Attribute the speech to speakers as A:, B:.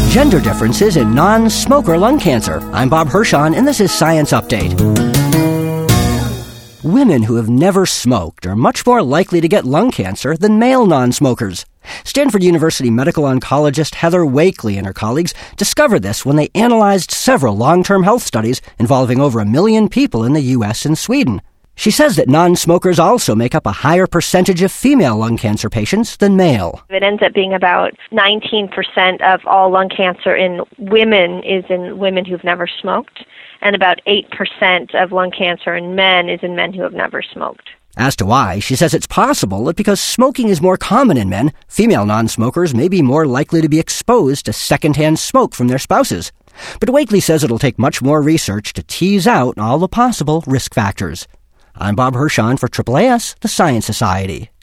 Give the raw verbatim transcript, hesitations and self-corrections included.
A: Gender differences in non-smoker lung cancer. I'm Bob Hirschon, and this is Science Update. Women who have never smoked are much more likely to get lung cancer than male non-smokers. Stanford University medical oncologist Heather Wakely and her colleagues discovered this when they analyzed several long-term health studies involving over a million people in the U S and Sweden. She says that non-smokers also make up a higher percentage of female lung cancer patients than male.
B: It ends up being about nineteen percent of all lung cancer in women is in women who've never smoked, and about eight percent of lung cancer in men is in men who have never smoked.
A: As to why, she says it's possible that because smoking is more common in men, female non-smokers may be more likely to be exposed to secondhand smoke from their spouses. But Wakely says it'll take much more research to tease out all the possible risk factors. I'm Bob Hirschon for A A A S, the Science Society.